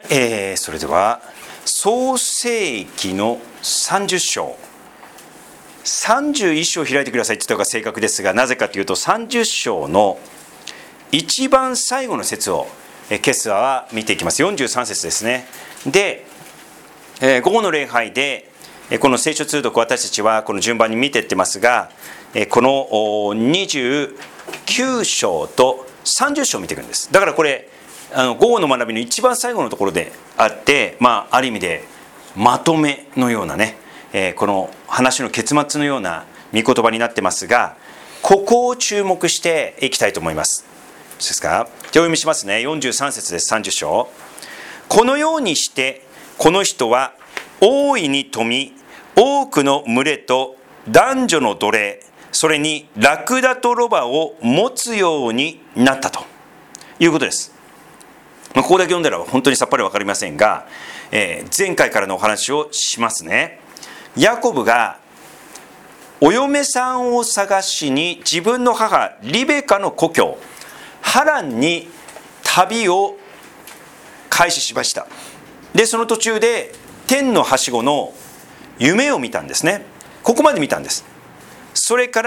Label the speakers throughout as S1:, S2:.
S1: それでは創世記の30章31章を開いてくださいって言った方が正確ですが、なぜかというと30章の一番最後の節を今朝は見ていきます。43節ですね。で、午後の礼拝でこの聖書通読、私たちはこの順番に見ていってますが、この29章と30章を見ていくんです。だからこれ午後の学びの一番最後のところであって、ある意味でまとめのようなね、この話の結末のような御言葉になってますが、ここを注目していきたいと思います。ですか。お読みしますね。43節です。30章。このようにしてこの人は大いに富、多くの群れと男女の奴隷、それにラクダとロバを持つようになったということです。ここだけ読んだら本当にさっぱり分かりませんが、前回からのお話をしますね。ヤコブがお嫁さんを探しに自分の母リベカの故郷ハランに旅を開始しました。でその途中で天のはしごの夢を見たんですね。ここまで見たんです。それから、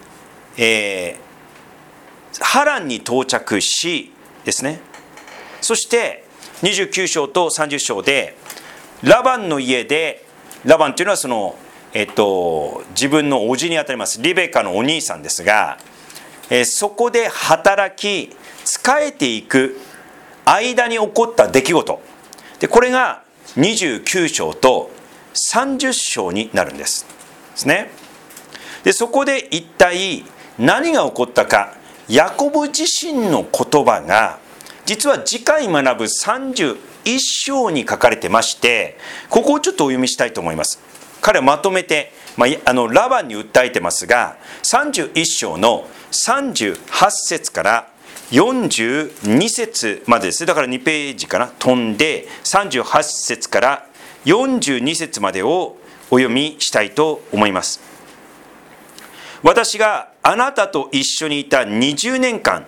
S1: ハランに到着しですね、そして29章と30章でラバンの家で、ラバンというのはその、自分の叔父にあたりますリベカのお兄さんですが、そこで働き仕えていく間に起こった出来事で、これが29章と30章になるんですね。でそこで一体何が起こったか、ヤコブ自身の言葉が実は次回学ぶ31章に書かれてまして、ここをちょっとお読みしたいと思います。彼はまとめて、ラバンに訴えてますが、31章の38節から42節までです。だから2ページかな、飛んで38節から42節までをお読みしたいと思います。私があなたと一緒にいた20年間、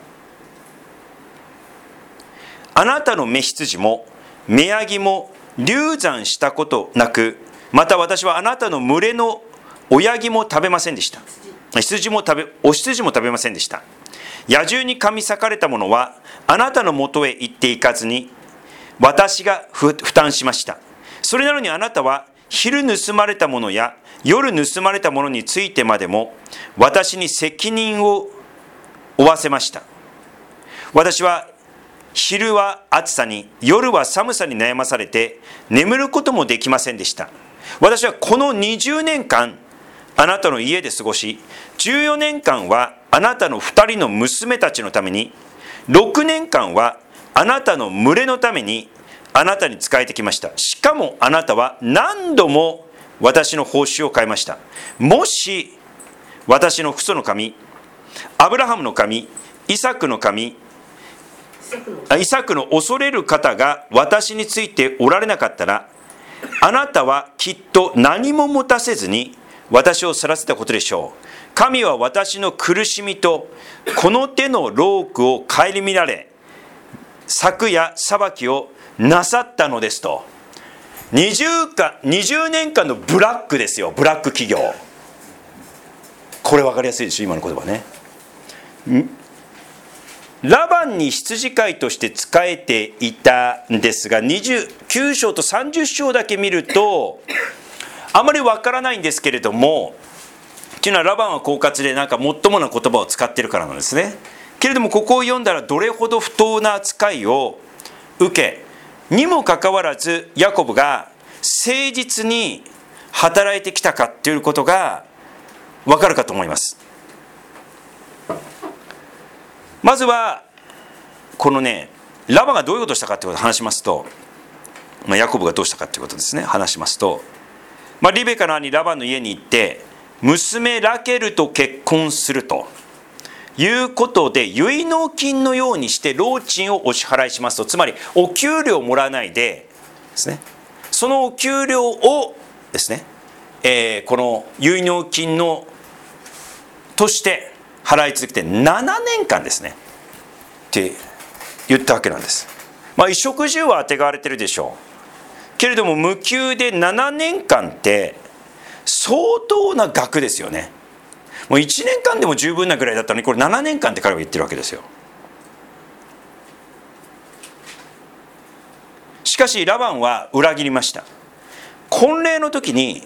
S1: あなたの雌羊も雌ヤギも流産したことなく、また私はあなたの群れの親ヤギも食べませんでした。お羊も食べませんでした。野獣に噛み裂かれたものはあなたのもとへ行っていかずに私が負担しました。それなのにあなたは昼盗まれたものや夜盗まれたものについてまでも私に責任を負わせました。私は昼は暑さに夜は寒さに悩まされて眠ることもできませんでした。私はこの20年間あなたの家で過ごし、14年間はあなたの2人の娘たちのために、6年間はあなたの群れのためにあなたに仕えてきました。しかもあなたは何度も私の報酬を変えました。もし私の父祖の神、アブラハムの神、イサクの神、イサクの恐れる方が私についておられなかったら、あなたはきっと何も持たせずに私を去らせたことでしょう。神は私の苦しみとこの手の労苦を顧みられ、昨夜裁きをなさったのですと。20年間のブラックですよ。ブラック企業。これ分かりやすいでしょ、今の言葉ね。ラバンに羊飼いとして仕えていたんですが、29章と30章だけ見るとあまりわからないんですけれども、というのはラバンは狡猾でなんかもっともな言葉を使ってるからなんですね。けれどもここを読んだらどれほど不当な扱いを受けにもかかわらずヤコブが誠実に働いてきたかということがわかるかと思います。まずはこのね、ラバンがどういうことをしたかということを話しますと、ヤコブがどうしたかということですね、話しますと、リベカの兄ラバンの家に行って娘ラケルと結婚するということで、結納金のようにして労賃をお支払いしますと、つまりお給料をもらわないでですね、そのお給料をですね、この結納金のとして払い続けて7年間ですねって言ったわけなんです。 衣食住はあてがわれてるでしょうけれども、無給で7年間って相当な額ですよね。もう1年間でも十分なぐらいだったのに、これ7年間って彼は言ってるわけですよ。しかしラバンは裏切りました。婚礼の時に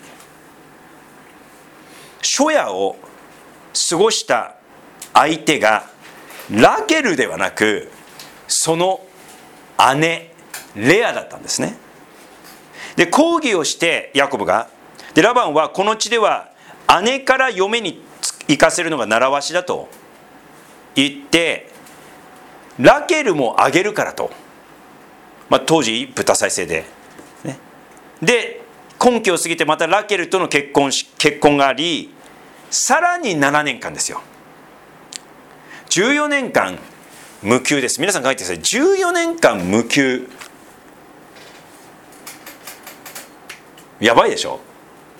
S1: 初夜を過ごした相手がラケルではなく、その姉レアだったんですね。で、抗議をしてヤコブが、でラバンはこの地では姉から嫁に行かせるのが習わしだと言って、ラケルもあげるからと、当時一夫多妻制で、ね、で婚期を過ぎてまたラケルとの結婚があり、さらに7年間ですよ。14年間無給です。皆さん書いてください。14年間無給、やばいでしょ。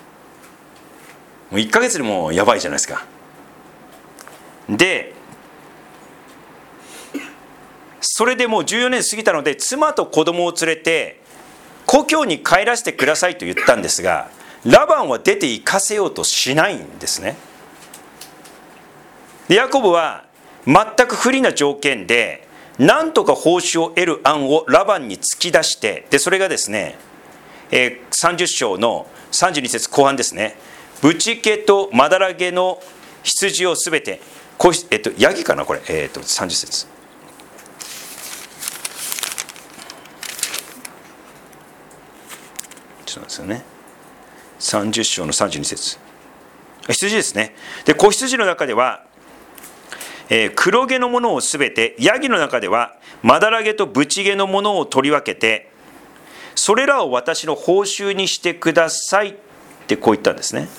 S1: もう1ヶ月でもやばいじゃないですか。でそれでもう14年過ぎたので、妻と子供を連れて故郷に帰らせてくださいと言ったんですが、ラバンは出て行かせようとしないんですね。でヤコブは全く不利な条件でなんとか報酬を得る案をラバンに突き出して、でそれがですね、30章の32節後半ですね。ブチ毛とまだら毛の羊をすべて、ヤギかなこれ、30節。そうなんですよね。30章の32節。羊ですね。で子羊の中では、黒毛のものをすべて、ヤギの中ではまだら毛とブチ毛のものを取り分けて、それらを私の報酬にしてくださいってこう言ったんですね。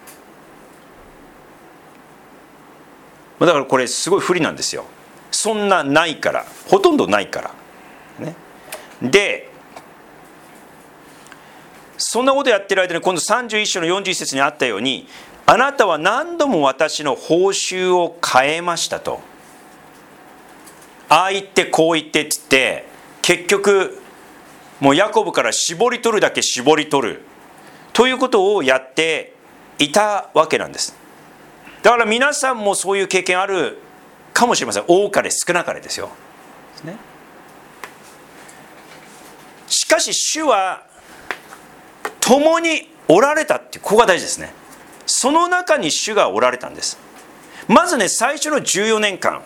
S1: だからこれすごい不利なんですよ。そんなないから、ほとんどないから、ね、でそんなことやってる間に今度31章の41節にあったように、あなたは何度も私の報酬を変えましたと、ああ言ってこう言ってって言って、結局もうヤコブから絞り取るだけ絞り取るということをやっていたわけなんです。だから皆さんもそういう経験あるかもしれません。多かれ少なかれですよ、ね、しかし主は共におられたっていう、ここが大事ですね。その中に主がおられたんです。まずね、最初の14年間、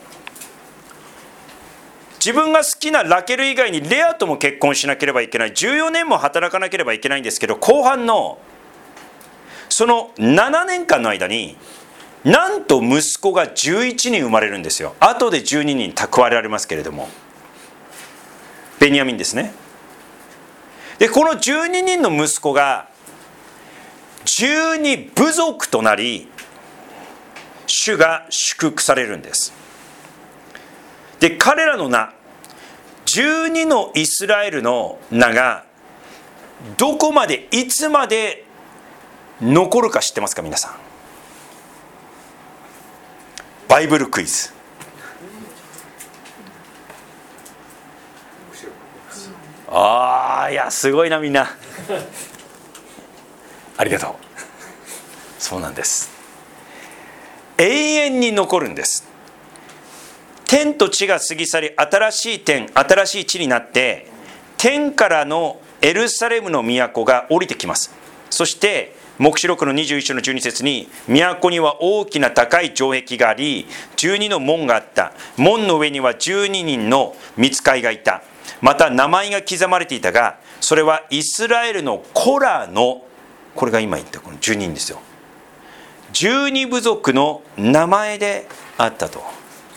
S1: 自分が好きなラケル以外にレアとも結婚しなければいけない、14年も働かなければいけないんですけど、後半のその7年間の間になんと息子が11人生まれるんですよ。後で12人蓄えられますけれども、ベニヤミンですね。でこの12人の息子が12部族となり、主が祝福されるんです。で彼らの名、12のイスラエルの名がどこまでいつまで残るか知ってますか皆さん。バイブルクイズ。いやすごいなみんなありがとう。そうなんです。永遠に残るんです。天と地が過ぎ去り、新しい天新しい地になって、天からのエルサレムの都が降りてきます。そして黙示録の21章の12節に、都には大きな高い城壁があり、12の門があった。門の上には12人の御使いがいた。また名前が刻まれていたが、それはイスラエルの子らの、これが今言ったこの12人ですよ、12部族の名前であったと。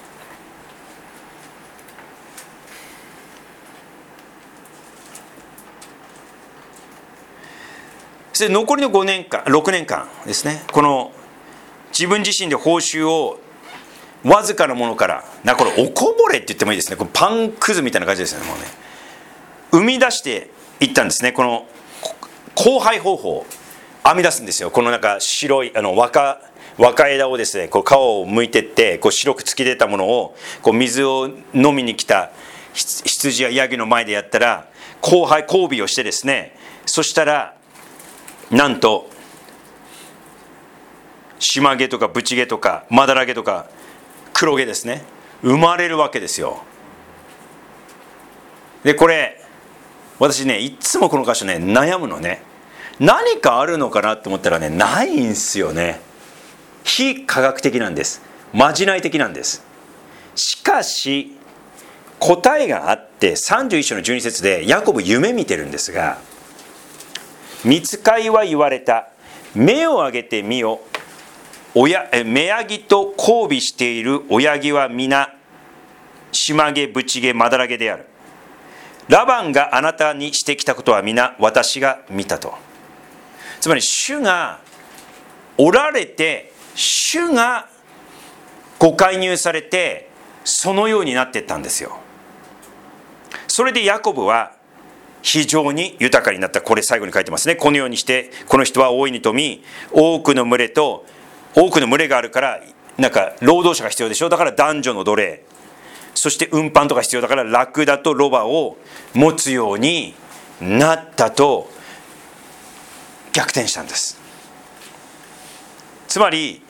S1: そして残りの5年間6年間ですね、この自分自身で報酬をわずかなものから、これおこぼれって言ってもいいですね、このパンくずみたいな感じですね、もうね生み出していったんですね。この交配方法を編み出すんですよ。この白い若枝をですね、こう皮を剥いてって、こう白く突き出たものをこう水を飲みに来た羊やヤギの前でやったら交尾をしてですね、そしたらなんと島毛とかブチ毛とかマダラ毛とか黒毛ですね、生まれるわけですよ。でこれ私ね、いつもこの箇所ね悩むのね。何かあるのかなと思ったらね、ないんすよね。非科学的なんです。まじない的なんです。しかし答えがあって、31章の12節でヤコブ夢見てるんですが、御使いは言われた。目を上げてみよ。目ヤギと交尾している親ヤギは皆島毛、ブチ毛、マダラ毛である。ラバンがあなたにしてきたことは皆私が見たと。つまり主がおられて、主がご介入されて、そのようになっていったんですよ。それでヤコブは非常に豊かになった。これ最後に書いてますね。このようにしてこの人は大いに富み、多くの群れがあるから、なんか労働者が必要でしょ。だから男女の奴隷、そして運搬とか必要だからラクダとロバを持つようになったと逆転したんです。つまり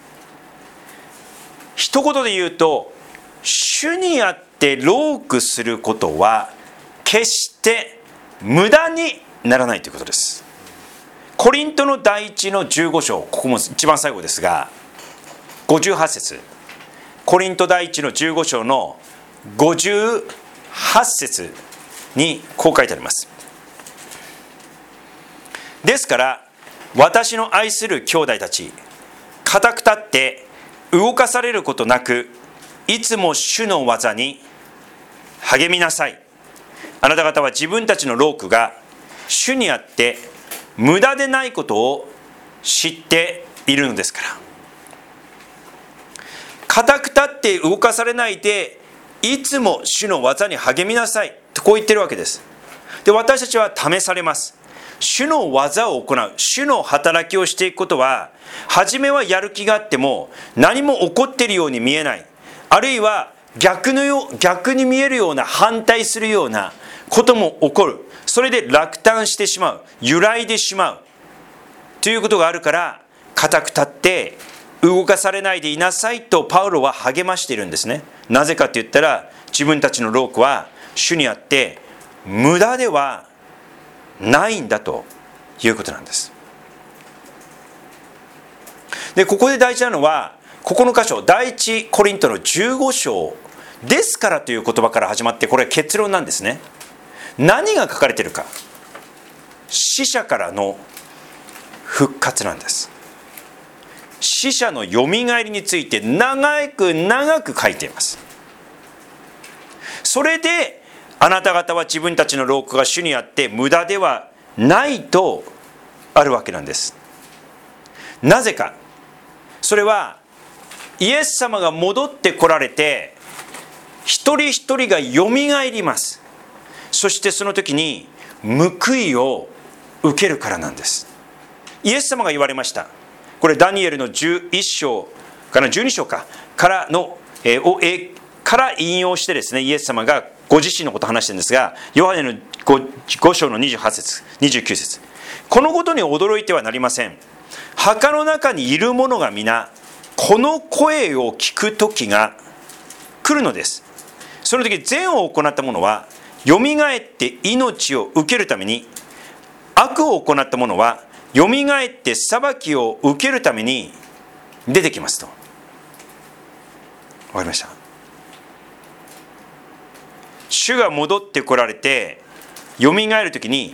S1: 一言で言うと、主にあって労苦することは決して無駄にならないということです。コリントの第一の15章、ここも一番最後ですが、58節、コリント第一の15章の58節にこう書いてあります。ですから私の愛する兄弟たち、固く立って動かされることなく、いつも主の技に励みなさい。あなた方は自分たちの労苦が主にあって無駄でないことを知っているのですから。固く立って動かされないで、いつも主の技に励みなさいとこう言ってるわけです。で、私たちは試されます。主の技を行う、主の働きをしていくことは、初めはやる気があっても何も起こっているように見えない、あるいは逆に見えるような、反対するようなことも起こる。それで落胆してしまう、揺らいでしまうということがあるから、固く立って動かされないでいなさいとパウロは励ましているんですね。なぜかって言ったら、自分たちの労苦は主にあって無駄ではないんだということなんです。で、ここで大事なのは、ここの箇所、第一コリントの15章ですからという言葉から始まって、これは結論なんですね。何が書かれているか、死者からの復活なんです。死者のよみがえりについて長く書いています。それであなた方は自分たちの労苦が主にあって無駄ではないとあるわけなんです。なぜか、それはイエス様が戻ってこられて、一人一人がよみがえります。そしてその時に報いを受けるからなんです。イエス様が言われました。これダニエルの11章から12章からのから引用してですね、イエス様がご自身のことを話してるんですが、ヨハネの 5章の28節29節、このことに驚いてはなりません。墓の中にいる者が皆この声を聞く時が来るのです。その時善を行った者はよみがえって命を受けるために、悪を行った者はよみがえって裁きを受けるために出てきますと。わかりました？主が戻ってこられてよみがえるときに、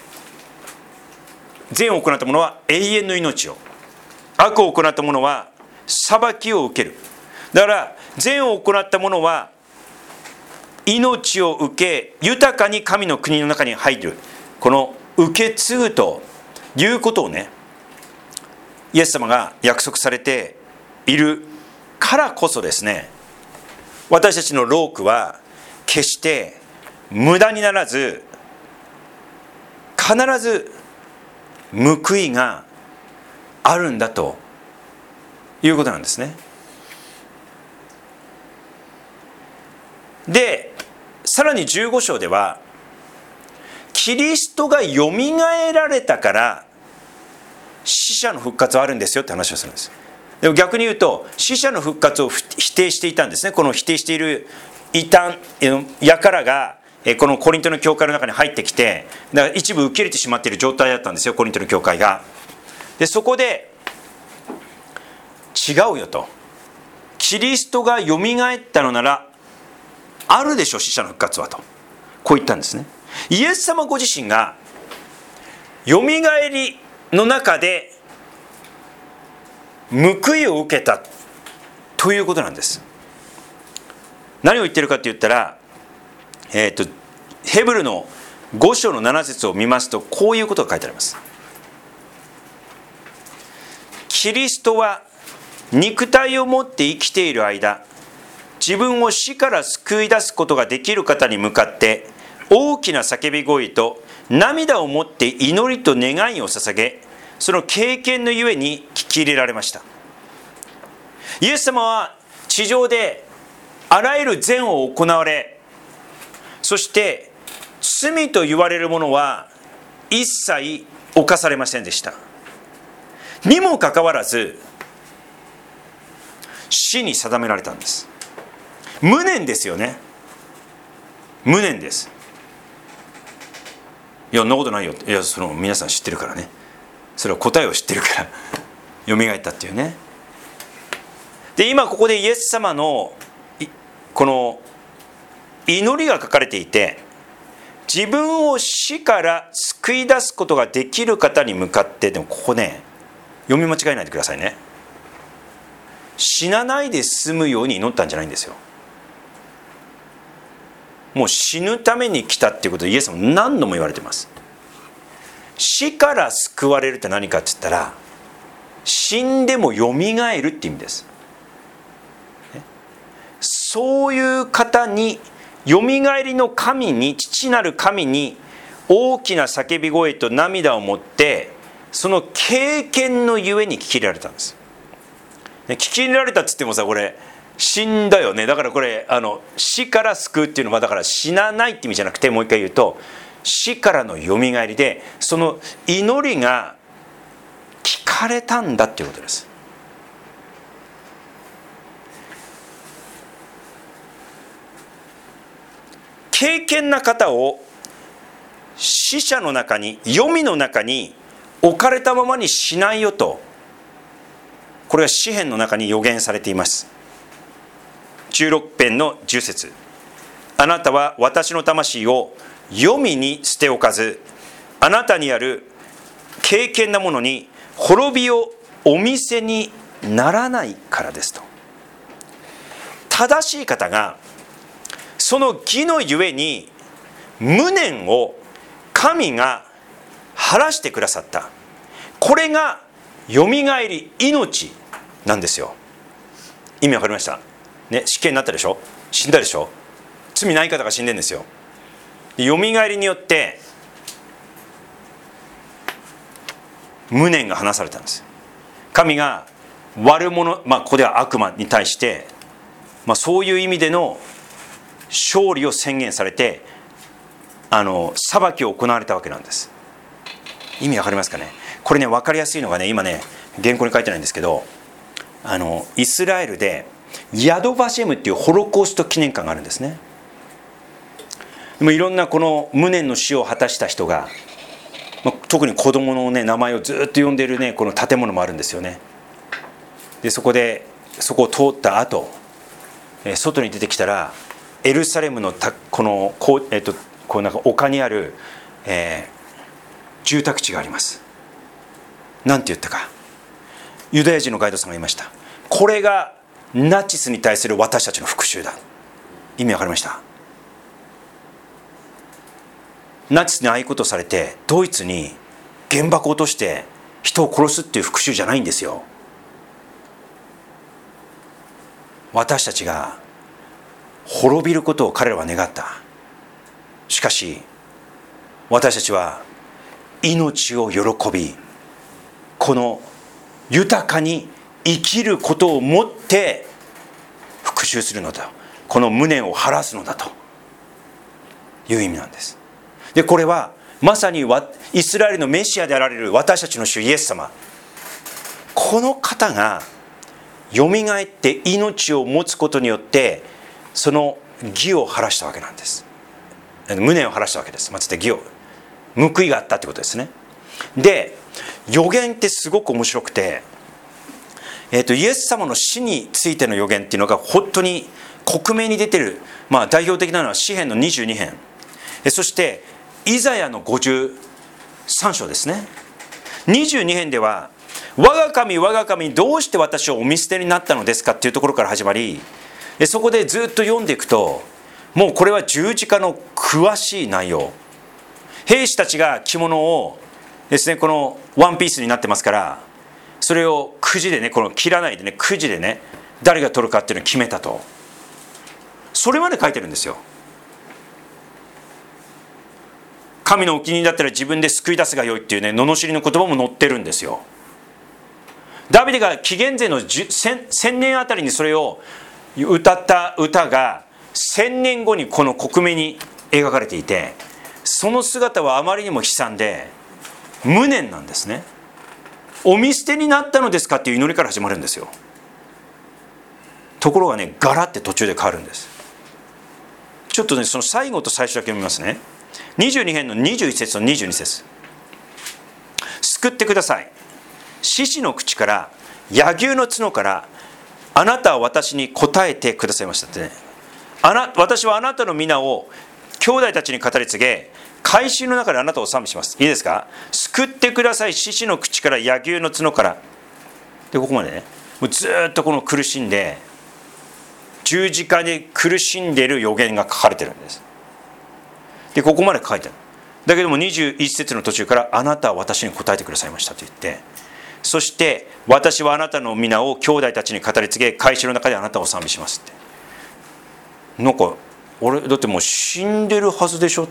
S1: 善を行った者は永遠の命を、悪を行った者は裁きを受ける。だから善を行った者は命を受け、豊かに神の国の中に入る、この受け継ぐということをね、イエス様が約束されているからこそですね、私たちの労苦は決して無駄にならず、必ず報いがあるんだということなんですね。で、 さらに15章では、キリストがよみがえられたから死者の復活はあるんですよって話をするんです。でも逆に言うと、死者の復活を否定していたんですね。この否定している異端、輩がこのコリントの教会の中に入ってきて、だから一部受け入れてしまっている状態だったんですよ、コリントの教会が。でそこで違うよと、キリストがよみがえったのならあるでしょ死者の復活はと、こう言ったんですね。イエス様ご自身がよみがえりの中で報いを受けたということなんです。何を言ってるかって言ったら、ヘブルの5章の7節を見ますと、こういうことが書いてあります。キリストは肉体を持って生きている間、自分を死から救い出すことができる方に向かって大きな叫び声と涙を持って祈りと願いを捧げ、その経験のゆえに聞き入れられました。イエス様は地上であらゆる善を行われ、そして罪と言われるものは一切犯されませんでした。にもかかわらず死に定められたんです。無念ですよね。無念です。いや、そんなことないよ。いや、その皆さん知ってるからね。それは答えを知ってるからよみがえったっていうね。で、今ここでイエス様のこの祈りが書かれていて、自分を死から救い出すことができる方に向かって、でもここね、読み間違えないでくださいね。死なないで済むように祈ったんじゃないんですよ。もう死ぬために来たっていうことでイエス様何度も言われてます。死から救われるって何かって言ったら、死んでもよみがえるって意味です。そういう方に、よみがえりの神に、父なる神に大きな叫び声と涙を持って、その経験のゆえに聞き入れられたんです。聞き入れられたって言ってもさ、これ死んだよね。だからこれ死から救うっていうのは、だから死なないって意味じゃなくて、もう一回言うと死からのよみがえりで、その祈りが聞かれたんだっていうことです。敬虔な方を死者の中に、黄泉の中に置かれたままにしないよと、これは詩篇の中に予言されています。16編の10節、あなたは私の魂を黄泉に捨ておかず、あなたにある敬虔なものに滅びをお見せにならないからですと。正しい方がその義のゆえに無念を神が晴らしてくださった。これがよみがえり、命なんですよ。意味わかりましたね。死刑になったでしょ、死んだでしょ、罪ない方が死んでるんですよ。よみがえりによって無念が離されたんです。神が悪者、ここでは悪魔に対して、そういう意味での勝利を宣言されて、裁きを行われたわけなんです。意味わかりますかね。これね、分かりやすいのがね、今ね原稿に書いてないんですけど、イスラエルでヤドバシェムっていうホロコースト記念館があるんですね。でもいろんなこの無念の死を果たした人が、特に子供のね名前をずっと呼んでいるねこの建物もあるんですよね。でそこを通った後、外に出てきたらエルサレムのこのなんか丘にある、住宅地があります。なんて言ったか、ユダヤ人のガイドさんが言いました。これがナチスに対する私たちの復讐だ。意味わかりました？ナチスにああいうことをされて、ドイツに原爆を落として人を殺すっていう復讐じゃないんですよ。私たちが滅びることを彼らは願った。しかし私たちは命を喜び、この豊かに生きることをもって復讐するのだ、この無念を晴らすのだという意味なんです。でこれはまさにイスラエルのメシアであられる私たちの主イエス様、この方がよみがえって命を持つことによってその義を晴らしたわけなんです。無念を晴らしたわけです。まつって義を、報いがあったってことですね。で予言ってすごく面白くて、イエス様の死についての予言っていうのが本当に克明に出てる、代表的なのは詩編の22編、そしてイザヤの53章ですね。22編では我が神我が神どうして私をお見捨てになったのですかっていうところから始まり、そこでずっと読んでいくと、もうこれは十字架の詳しい内容、兵士たちが着物をですね、このワンピースになってますから、それをくじでね、この切らないでね、くじでね、誰が取るかっていうのを決めたと、それまで書いてるんですよ。神のお気に入りだったら自分で救い出すがよいっていうね、罵りの言葉も載ってるんですよ。ダビデが紀元前の1000年あたりにそれを歌った歌が1000年後にこの克明に描かれていて、その姿はあまりにも悲惨で無念なんですね。お見捨てになったのですかっていう祈りから始まるんですよ。ところがね、ガラって途中で変わるんです。ちょっとね、その最後と最初だけ読みますね。22編の21節と22節。救ってください。獅子の口から野牛の角からあなたは私に答えてくださいましたってね。私はあなたの皆を兄弟たちに語り継げ、改宗の中であなたを賛美します。いいですか。救ってください。獅子の口から野牛の角から。でここまでね、もうずっとこの苦しんで、十字架で苦しんでいる予言が書かれてるんです。でここまで書いてある。だけども21節の途中からあなたは私に答えてくださいましたと言って、そして私はあなたの皆を兄弟たちに語り継げ、改宗の中であなたを賛美しますって。なんか俺だってもう死んでるはずでしょって、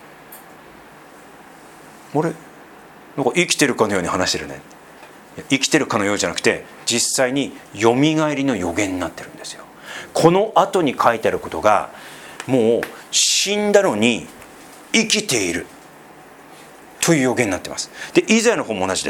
S1: 俺なんか生きてるかのように話してるね。生きてるかのようじゃなくて、実際によみがえりの予言になってるんですよ。この後に書いてあることが、もう死んだのに生きているという予言になっています。でイザヤの方も同じです。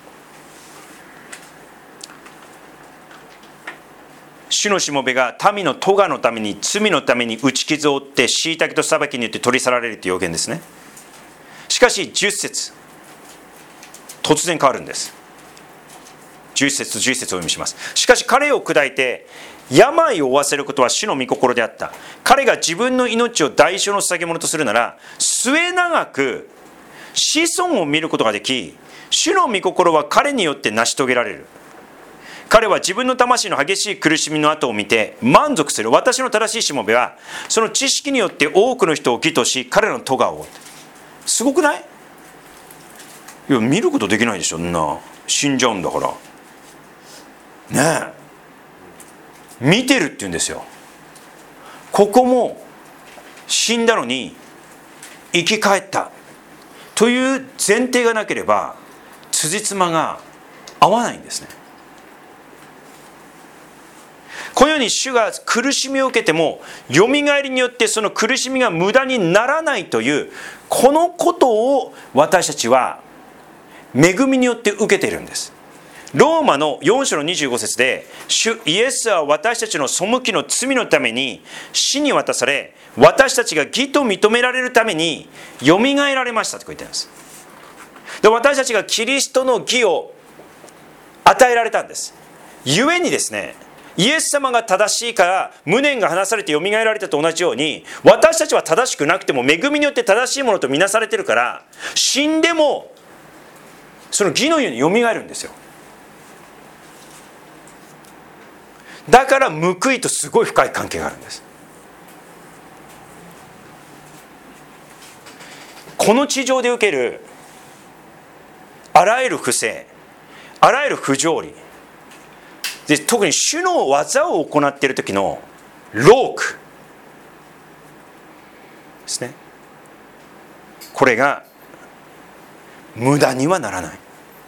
S1: 主のしもべが民の咎のために、罪のために打ち傷を負って虐げと裁きによって取り去られるという予言ですね。しかし10節突然変わるんです。11節と11節をお読みします。しかし彼を砕いて病を負わせることは主の御心であった。彼が自分の命を代償の捧げ物とするなら、末永く子孫を見ることができ、主の御心は彼によって成し遂げられる。彼は自分の魂の激しい苦しみの後を見て満足する。私の正しいしもべはその知識によって多くの人を義とし、彼らの咎を。すごくない？いや見ることできないでしょ、死んじゃうんだからねえ。見てるって言うんですよ。ここも死んだのに生き返ったという前提がなければ辻褄が合わないんですね。このように主が苦しみを受けても、よみがえりによってその苦しみが無駄にならないという、このことを私たちは恵みによって受けているんです。ローマの4章の25節で、主イエスは私たちの背きの罪のために死に渡され、私たちが義と認められるためによみがえられましたと書いてあるんです。で、私たちがキリストの義を与えられたんです。ゆえにですね、イエス様が正しいから無念が離されてよみがえられたと同じように、私たちは正しくなくても恵みによって正しいものとみなされてるから、死んでもその義のようによみがえるんですよ。だから報いとすごい深い関係があるんです。この地上で受けるあらゆる不正、あらゆる不条理で、特に主の技を行っている時の労苦ですね、これが無駄にはならない。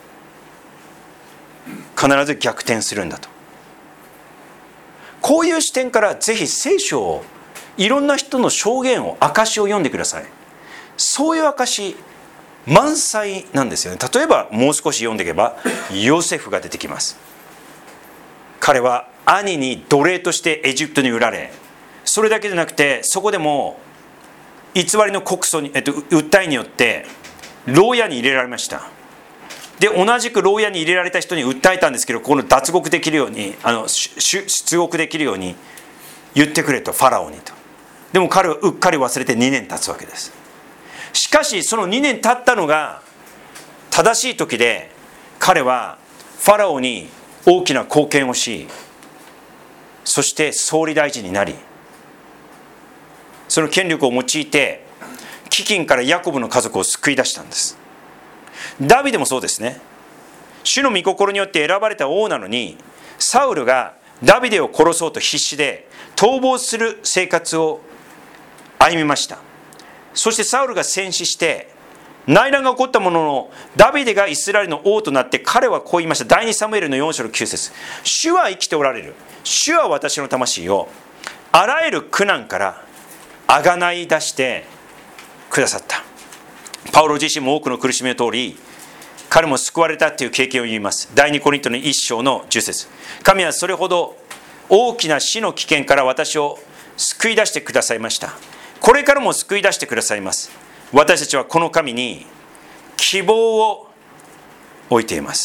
S1: 必ず逆転するんだと。こういう視点からぜひ聖書をいろんな人の証言を、証を読んでください。そういう証満載なんですよね。例えばもう少し読んでいけばヨセフが出てきます。彼は兄に奴隷としてエジプトに売られ、それだけでなくてそこでも偽りの告訴に、訴えによって牢屋に入れられました。で同じく牢屋に入れられた人に訴えたんですけど、この脱獄できるように出獄できるように言ってくれと、ファラオにと。でも彼はうっかり忘れて2年経つわけです。しかしその2年経ったのが正しい時で、彼はファラオに大きな貢献をし、そして総理大臣になり、その権力を用いて飢饉からヤコブの家族を救い出したんです。ダビデもそうですね。主の御心によって選ばれた王なのに、サウルがダビデを殺そうと必死で逃亡する生活を歩みました。そしてサウルが戦死して内乱が起こったものの、ダビデがイスラエルの王となって、彼はこう言いました。第2サムエルの4章の9節。主は生きておられる。主は私の魂をあらゆる苦難からあがない出してくださった。パウロ自身も多くの苦しみを通り、彼も救われたという経験を言います。第2コリントの1章の10節。神はそれほど大きな死の危険から私を救い出してくださいました。これからも救い出してくださいます。私たちはこの神に希望を置いています。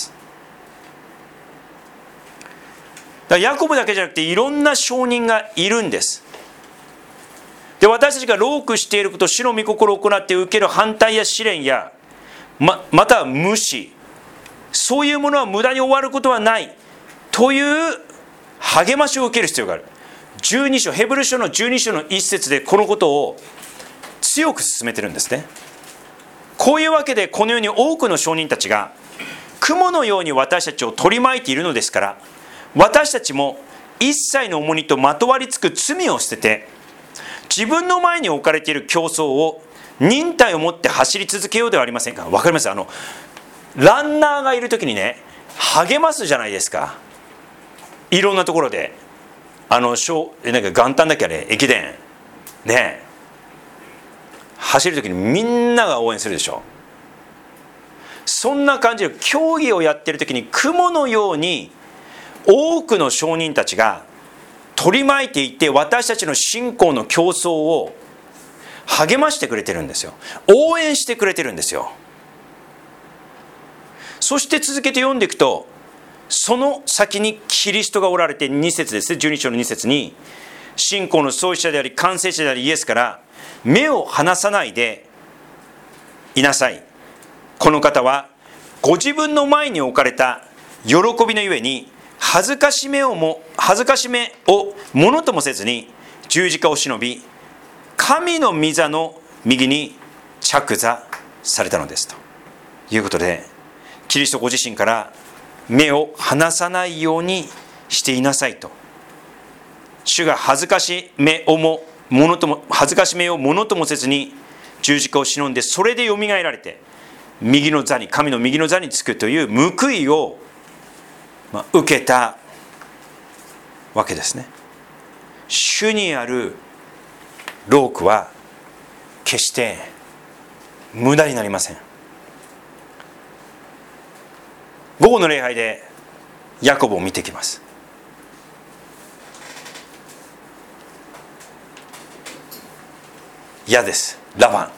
S1: だからヤコブだけじゃなくていろんな証人がいるんです。で、私たちが労苦していること、主の御心を行って受ける反対や試練や、または無視、そういうものは無駄に終わることはないという励ましを受ける必要がある。12章、ヘブル書の12章の1節でこのことを強く進めてるんですね。こういうわけで、このように多くの証人たちが雲のように私たちを取り巻いているのですから、私たちも一切の重荷とまとわりつく罪を捨てて、自分の前に置かれている競争を忍耐を持って走り続けようではありませんか。わかります？ランナーがいるときにね、励ますじゃないですか。いろんなところでなんか元旦だっけ、あれ駅伝ね、走るときにみんなが応援するでしょ。そんな感じで競技をやってるときに、雲のように多くの証人たちが取り巻いていて、私たちの信仰の競争を励ましてくれてるんですよ。応援してくれてるんですよ。そして続けて読んでいくと、その先にキリストがおられて、2節ですね、12章の2節に、信仰の創始者であり完成者でありイエスから目を離さないでいなさい。この方はご自分の前に置かれた喜びのゆえに恥ずかしめをものともせずに十字架を忍び、神の御座の右に着座されたのですということで、キリストご自身から目を離さないようにしていなさいと。主が恥ずかしめをものともせずに十字架を忍んで、それでよみがえられて神の右の座につくという報いを受けたわけですね。主にある労苦は決して無駄になりません。午後の礼拝でヤコブを見てきます。嫌です、ラバン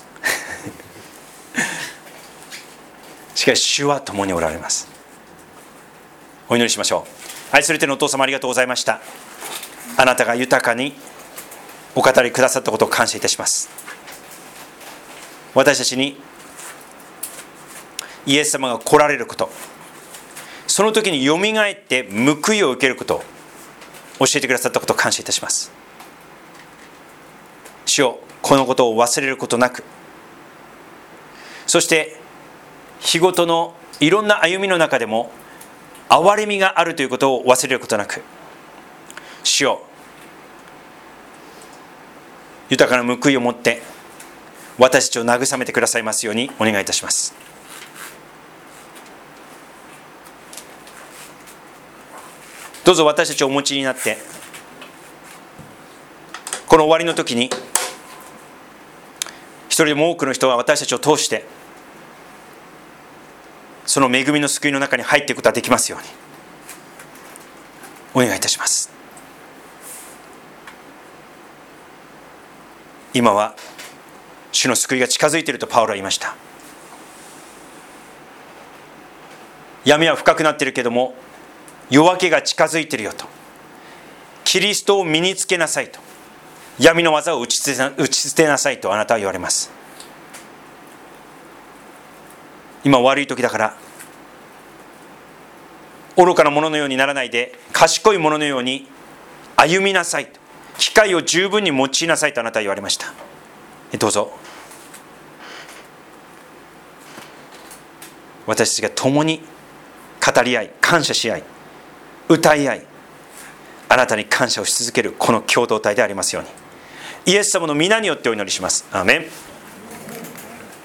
S1: しかし主は共におられます。お祈りしましょう。愛する天のお父様、ありがとうございました。あなたが豊かにお語りくださったことを感謝いたします。私たちにイエス様が来られること、その時によみがえって報いを受けることを教えてくださったことを感謝いたします。主よ、このことを忘れることなく、そして日ごとのいろんな歩みの中でも憐れみがあるということを忘れることなく、主よ、豊かな報いを持って私たちを慰めてくださいますようにお願いいたします。どうぞ私たちをお持ちになって、 この終わりの時に一人でも多くの人は私たちを通してその恵みの救いの中に入っていくことができますようにお願いいたします。今は主の救いが近づいているとパウロは言いました。闇は深くなっているけども夜明けが近づいているよと、キリストを身につけなさいと、闇の技を打ち捨てなさいとあなたは言われます。今悪い時だから愚かなもののようにならないで賢いもののように歩みなさいと、機会を十分に用いなさいとあなたは言われました。どうぞ私たちが共に語り合い、感謝し合い、歌い合い、あなたに感謝をし続けるこの共同体でありますように、イエス様の皆によってお祈りします。アーメン。